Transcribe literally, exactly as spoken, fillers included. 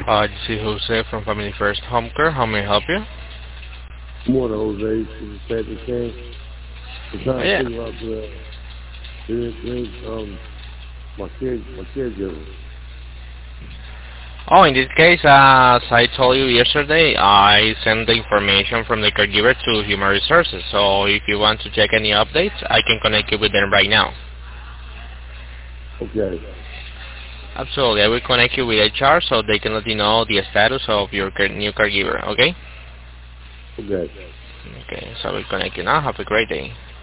Uh, this is Jose from Family First Home Care. How may I help you? Morning, Jose. This is Patrick King. I'm Oh, trying to yeah. figure out the the, the um my care my caregiver. Oh, in this case, as I told you yesterday, I sent the information from the caregiver to Human Resources. So if you want to check any updates, I can connect you with them right now. Okay. Absolutely. I will connect you with H R so they can let you know the status of your care- new caregiver, okay? Okay. Okay, so I will connect you now. Have a great day.